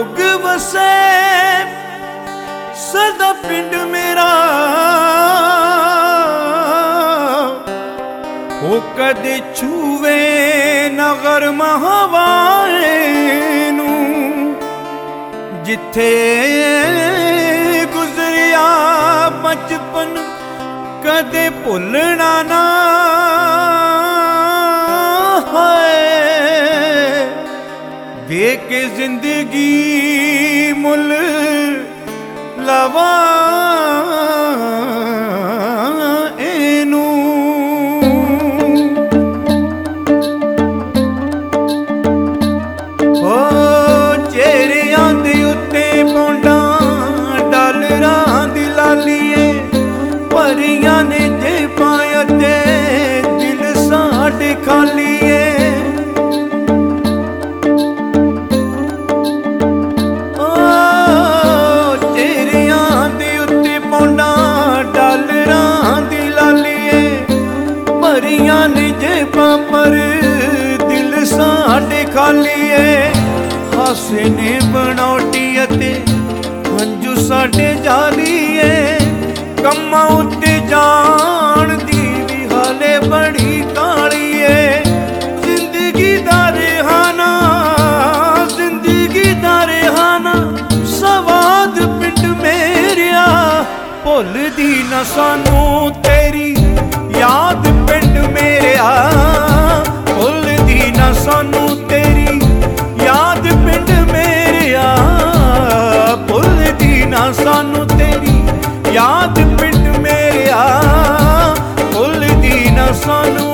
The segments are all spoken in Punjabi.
ਜੋਗ ਵਸੇ ਸਦਾ ਪਿੰਡ ਮੇਰਾ। ਉਹ ਕਦੇ ਛੂਵੇ ਨਾ ਗਰਮ ਹਵਾਏ ਨੂੰ, ਜਿੱਥੇ ਗੁਜ਼ਰਿਆ ਬਚਪਨ ਕਦੇ ਭੁੱਲਣਾ ਨਾ ਹੈ। ਦੇ ਕੇ ਜ਼ਿੰਦਗੀ ਮੁੱਲ ਲਵਾ ਇਹਨੂੰ। ਉਹ ਚਿਹਰਿਆਂ ਦੇ ਉੱਤੇ ਪੌਂਡਾਂ ਡਾਲਰਾਂ ਦੀ ਲਾਲੀਏ, ਭਰੀਆਂ ਨੇ ਜੇਬਾਂ ਅਤੇ ਦਿਲ ਸਾਡੇ ਖਾਲੀ ਏ। ਚਿਹਰਿਆਂ ਦੇ ਉੱਤੇ ਪੌਂਡਾਂ ਡਾਲਰਾਂ ਦੀ ਲਾਲੀਏ, ਭਰੀਆਂ ਨੇ ਜੇਬਾਂ ਪਰ ਦਿਲ ਸਾਡੇ ਖਾਲੀ ਏ। ਹਾਸੇ ਨੇ ਬਣਾਉਟੀ ਅਤੇ ਹੰਝੂ ਸਾਡੇ ਜਾਲੀਏ, ਕੰਮਾਂ ਉੱਤੇ ਜਾਣ ਦੀ ਵੀ ਹਾਲੇ ਬੜੀ ਕਾਲੀ ਏ। ਜ਼ਿੰਦਗੀ ਦਾ ਰਿਹਾਨਾ, ਜ਼ਿੰਦਗੀ ਦਾ ਰਿਹਾਨਾ, ਸਵਾਦ ਪਿੰਡ ਮੇਰਿਆ। ਭੁੱਲਦੀ ਨਾ ਸਾਨੂੰ ਤੇਰੀ ਯਾਦ ਪਿੰਡ ਮੇਰਿਆ, ਭੁੱਲਦੀ ਨਾ ਸਾਨੂੰ ਤੇਰੀ ਯਾਦ ਪਿੰਡ ਮੇਰਿਆ, ਭੁੱਲਦੀ ਨਾ ਸਾਨੂੰ ਤੇਰੀ ਯਾਦ ਪਿੰਡ ਮੇਰਿਆ, ਭੁੱਲਦੀ ਨਾ ਸਾਨੂੰ।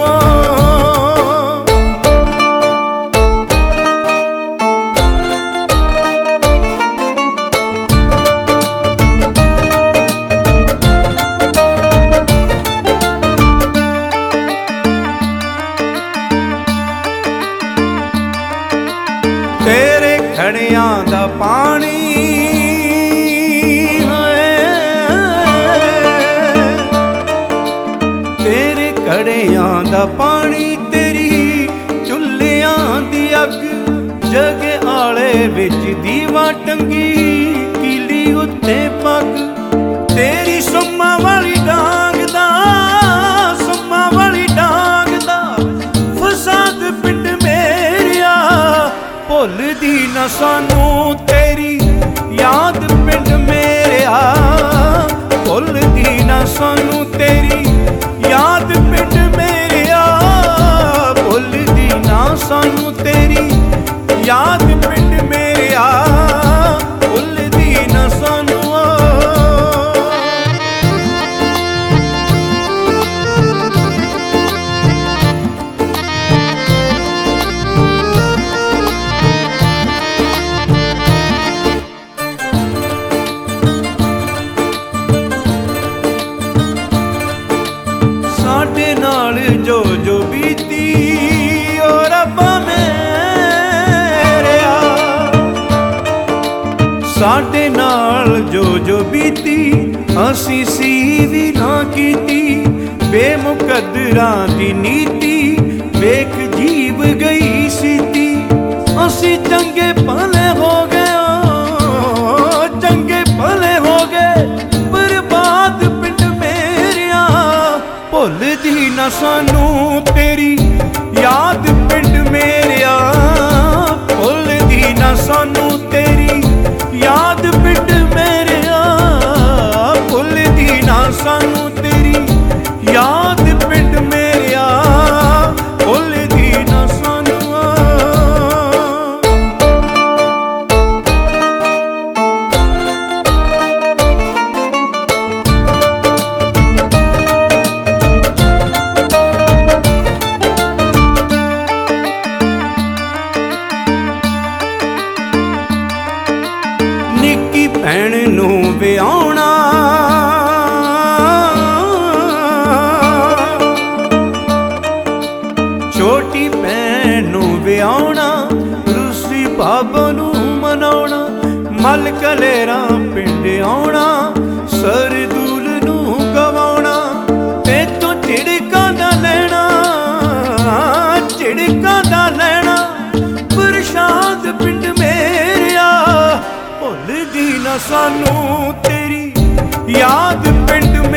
ਤੇਰੇ ਖੜਿਆਂ ਦਾ ਪਾਣੀ ਘੜਿਆਂ ਦਾ ਪਾਣੀ, ਤੇਰੀ ਚੁੱਲ੍ਹਿਆਂ ਦੀ ਅੱਗ, ਜਗੇ ਆਲੇ ਵਿੱਚ ਦੀਵਾ ਟੰਗੀ, ਕੀਲੀ ਉੱਤੇ ਪੱਗ। ਤੇਰੀ ਸੁੰਮਾਂ ਵਾਲੀ ਡਾਂਗ ਦਾ, ਸੁੰਮਾਂ ਵਾਲੀ ਡਾਂਗ ਦਾ ਫਸਾਦ ਪਿੰਡ ਮੇਰਿਆ। ਭੁੱਲਦੀ ਨਾ ਸਾਨੂੰ ਤੇਰੀ ਯਾਦ ਪਿੰਡ ਮੇਰਿਆ, ਭੁੱਲਦੀ ਨਾ ਸਾਨੂੰ ਤੇਰੀ ਯਾਦ ਪਿੰਡ ਮੇਰਿਆ, ਭੁੱਲਦੀ ਨਾ ਸਾਨੂੰ ਤੇਰੀ ਯਾਦ ਪਿੰਡ ਮੇਰਿਆ, ਭੁੱਲਦੀ ਨਾ ਸਾਨੂੰ। ਸਾਡੇ ਨਾਲ ਜੋ ਜੋ ਬੀਤੀ ਓ ਰੱਬਾ ਮੇਰਿਆ, ਸਾਡੇ ਨਾਲ ਜੋ ਜੋ ਬੀਤੀ ਅਸੀਂ ਸੀ ਵੀ ਨਾ ਕੀਤੀ। ਬੇਮੁਕੱਦਰਾਂ ਦੀ ਨੀਤੀ ਵੇਖ ਜੀਵ ਗਈ ਸੀਤੀ। ਅਸੀਂ ਚੰਗੇ ਭਲੇ ਹੋ ਗਏ, ਚੰਗੇ ਭਲੇ ਹੋ ਗਏ, ਬਰਬਾਦ ਪਿੰਡ ਮੇਰਿਆ। ਭੁੱਲਦੀ ਨਾ ਸਾਨੂੰ ਤੇਰੀ ਯਾਦ ਪਿੰਡ ਮੇਰਿਆ, ਭੁੱਲਦੀ ਨਾ ਸਾਨੂੰ ਤੇਰੀ ਯਾਦ ਪਿੰਡ ਮੇਰਿਆ, ਭੁੱਲਦੀ ਨਾ ਸਾਨੂੰ ਤੇਰੀ ਯਾਦ ਪਿੰਡ ਮੇਰਿਆ, ਭੁੱਲਦੀ ਨਾ ਸਾਨੂੰ। ਨਿੱਕੀ ਭੈਣ ਨੂੰ ਵਿਆਹੁਣਾ, ਛੋਟੀ ਭੈਣ ਨੂੰ ਵਿਆਹੁਣਾ, ਰੂਸੀ ਬਾਬਾ ਨੂੰ ਮਨਾਉਣਾ, ਮਲ ਕਲੇਰਾਂ ਪਿੰਡ ਆਉਣਾ, ਸਰਦੂਲ ਨੂੰ ਗਵਾਉਣਾ। ਤੇਤੋਂ ਝਿੜਕਾਂ ਦਾ ਲੈਣਾ, ਝਿੜਕਾਂ ਦਾ ਲੈਣਾ, ਪ੍ਰਸ਼ਾਦ ਪਿੰਡ ਮੇਰਿਆ। ਸਾਨੂੰ ਤੇਰੀ ਯਾਦ ਪਿੰਡ